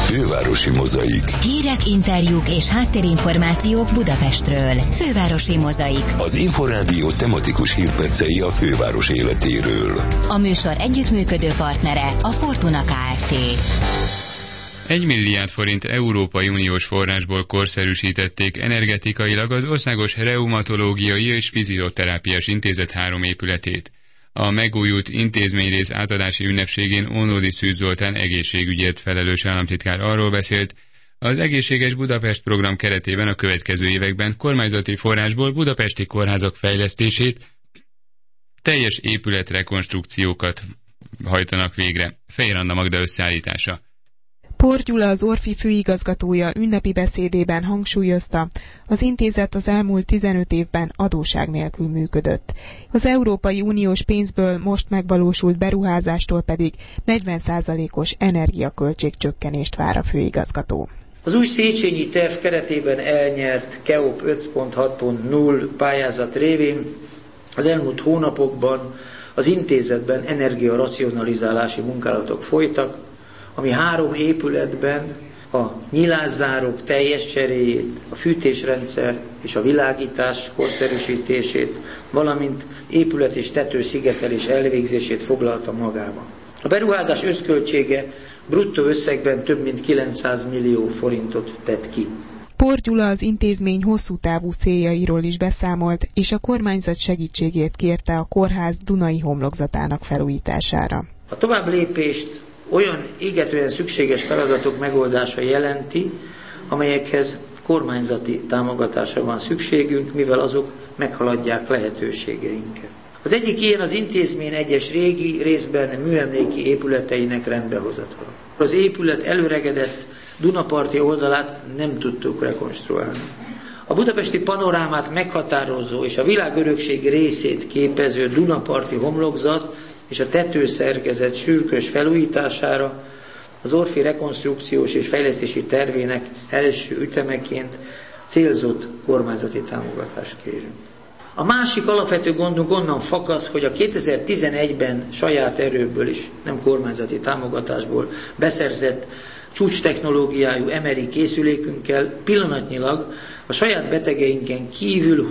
Fővárosi Mozaik. Hírek, interjúk és háttérinformációk Budapestről. Fővárosi Mozaik. Az Inforádió tematikus hírpercei a főváros életéről. A műsor együttműködő partnere a Fortuna Kft. 1 milliárd forint Európai Uniós forrásból korszerűsítették energetikailag az Országos Reumatológiai és Fizioterápiás Intézet 3 épületét. A megújult intézményrész átadási ünnepségén Ónodi Szűcs Zoltán egészségügyért felelős államtitkár arról beszélt, az Egészséges Budapest program keretében a következő években kormányzati forrásból budapesti kórházak fejlesztését, teljes épületrekonstrukciókat hajtanak végre. Fejér Anna Magda összeállítása. Por Gyula, az Orfi főigazgatója ünnepi beszédében hangsúlyozta, az intézet az elmúlt 15 évben adósság nélkül működött. Az Európai Uniós pénzből most megvalósult beruházástól pedig 40%-os energiaköltségcsökkenést vár a főigazgató. Az új Széchenyi terv keretében elnyert KEOP 5.6.0 pályázat révén az elmúlt hónapokban az intézetben energiaracionalizálási munkálatok folytak, ami 3 épületben a nyilászárók teljes cseréjét, a fűtésrendszer és a világítás korszerűsítését, valamint épület és tetőszigetelés elvégzését foglalta magába. A beruházás összköltsége bruttó összegben több mint 900 millió forintot tett ki. Por Gyula az intézmény hosszú távú céljairól is beszámolt, és a kormányzat segítségét kérte a kórház Dunai homlokzatának felújítására. A tovább lépést olyan égetően szükséges feladatok megoldása jelenti, amelyekhez kormányzati támogatásra van szükségünk, mivel azok meghaladják lehetőségeinket. Az egyik ilyen az intézmény egyes régi, részben műemléki épületeinek rendbehozatala. Az épület előregedett dunaparti oldalát nem tudtuk rekonstruálni. A budapesti panorámát meghatározó és a világörökség részét képező dunaparti homlokzat és a tetőszerkezet sürgős felújítására az Orfi rekonstrukciós és fejlesztési tervének első ütemeként célzott kormányzati támogatást kérünk. A másik alapvető gondunk onnan fakad, hogy a 2011-ben saját erőből is, nem kormányzati támogatásból beszerzett csúcstechnológiájú MRI készülékünkkel pillanatnyilag a saját betegeinken kívül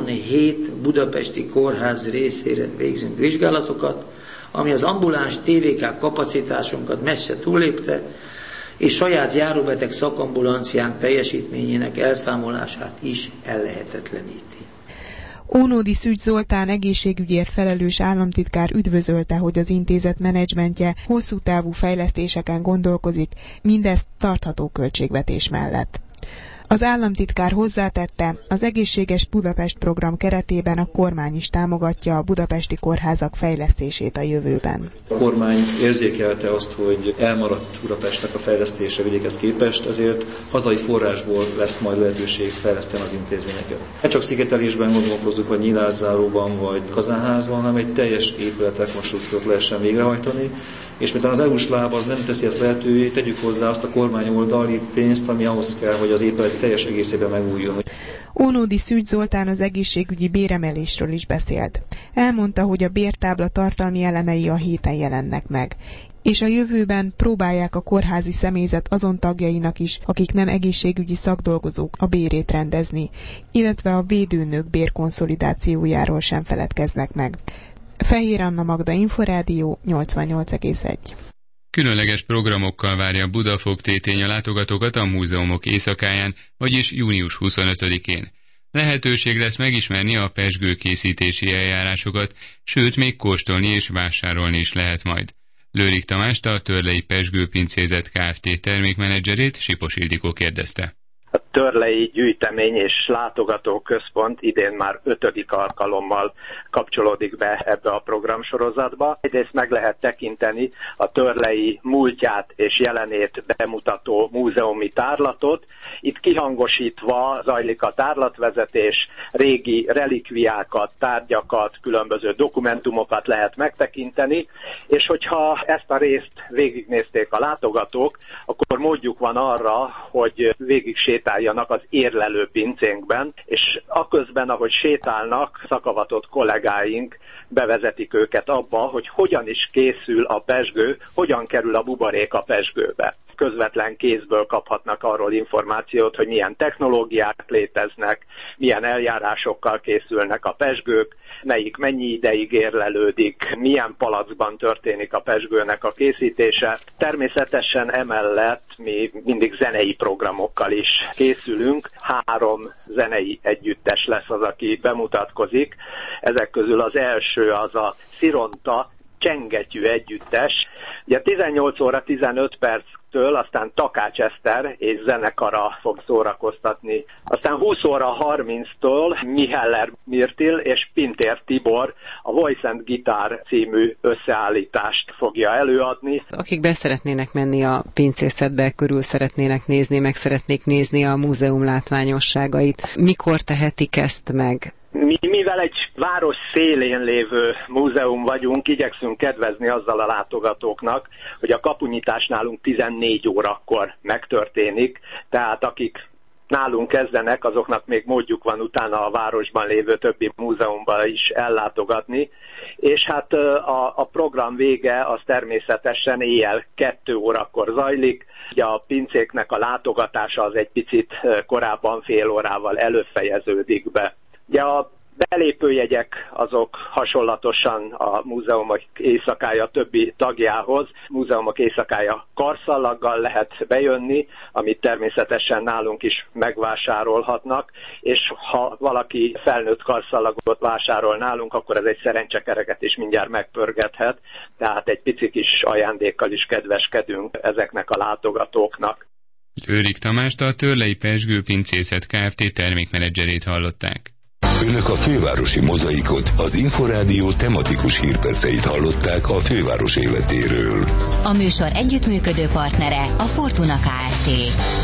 27 budapesti kórház részére végzünk vizsgálatokat, ami az ambuláns TVK kapacitásunkat messze túllépte, és saját járóbeteg szakambulanciánk teljesítményének elszámolását is ellehetetleníti. Ónodi Szűcs Zoltán egészségügyért felelős államtitkár üdvözölte, hogy az intézet menedzsmentje hosszú távú fejlesztéseken gondolkozik, mindezt tartható költségvetés mellett. Az államtitkár hozzátette, az Egészséges Budapest program keretében a kormány is támogatja a budapesti kórházak fejlesztését a jövőben. A kormány érzékelte azt, hogy elmaradt Budapestnek a fejlesztése vidékhez képest, ezért hazai forrásból lesz majd lehetőség fejleszteni az intézményeket. Ne csak szigetelésben gondolkozzuk, vagy nyilászáróban, vagy kazánházban, hanem egy teljes épületrekonstrukciót lehessen végrehajtani, és miután az EU-s láb az nem teszi ezt lehetővé, tegyük hozzá azt a kormány oldali pénzt, ami ahhoz kell, hogy az épület teljes egészében megújuljon. Ónodi Szűcs Zoltán az egészségügyi béremelésről is beszélt. Elmondta, hogy a bértábla tartalmi elemei a héten jelennek meg, és a jövőben próbálják a kórházi személyzet azon tagjainak is, akik nem egészségügyi szakdolgozók, a bérét rendezni, illetve a védőnök bérkonszolidációjáról sem feledkeznek meg. Fejér Anna Magda, Inforádió 88,1. Különleges programokkal várja Budafok Tétény a látogatókat a múzeumok éjszakáján, vagyis június 25-én. Lehetőség lesz megismerni a pezsgőkészítési eljárásokat, sőt még kóstolni és vásárolni is lehet majd. Lőrik Tamást, a Törlei Pezsgőpincézet Kft. Termékmenedzserét Sipos Ildikó kérdezte. A Törlei Gyűjtemény és Látogatóközpont idén már 5. alkalommal kapcsolódik be ebbe a programsorozatba. Egyrészt meg lehet tekinteni a Törlei múltját és jelenét bemutató múzeumi tárlatot. Itt kihangosítva zajlik a tárlatvezetés, régi relikviákat, tárgyakat, különböző dokumentumokat lehet megtekinteni, és hogyha ezt a részt végignézték a látogatók, akkor módjuk van arra, hogy végig sétáljanak az érlelő pincénkben, és aközben, ahogy sétálnak, szakavatott kollégáink bevezetik őket abba, hogy hogyan is készül a pezsgő, hogyan kerül a buborék a pezsgőbe. közvetlen kézből kaphatnak arról információt, hogy milyen technológiák léteznek, milyen eljárásokkal készülnek a pezsgők, melyik mennyi ideig érlelődik, milyen palackban történik a pezsgőnek a készítése. Természetesen emellett mi mindig zenei programokkal is készülünk. 3 zenei együttes lesz az, aki bemutatkozik. Ezek közül az első az a Szironta Csengetyű együttes. Ugye 18 óra 15 perctől aztán Takács Eszter és zenekara fog szórakoztatni. Aztán 20 óra 30-tól Miheller Mirtil és Pintér Tibor a Voice and Guitar című összeállítást fogja előadni. Akik be szeretnének menni a pincészetbe, körül szeretnének nézni, meg szeretnék nézni a múzeum látványosságait, mikor tehetik ezt meg? Mivel egy város szélén lévő múzeum vagyunk, igyekszünk kedvezni azzal a látogatóknak, hogy a kapunyitás nálunk 14 órakor megtörténik, tehát akik nálunk kezdenek, azoknak még módjuk van utána a városban lévő többi múzeumban is ellátogatni, és hát a program vége az természetesen éjjel 2 órakor zajlik. Ugye a pincéknek a látogatása az egy picit korábban fél órával előfejeződik be. Ugye a belépőjegyek azok hasonlatosan a múzeumok éjszakája többi tagjához. Múzeumok éjszakája karszallaggal lehet bejönni, amit természetesen nálunk is megvásárolhatnak, és ha valaki felnőtt karszallagot vásárol nálunk, akkor ez egy szerencsekereket is mindjárt megpörgethet, tehát egy pici kis ajándékkal is kedveskedünk ezeknek a látogatóknak. Őrik Tamást, a Törlei Pezsgő Pincészet Kft. Termékmenedzserét hallották. Önök a fővárosi mozaikot, az Inforádió tematikus hírperceit hallották a főváros életéről. A műsor együttműködő partnere a Fortuna Kft.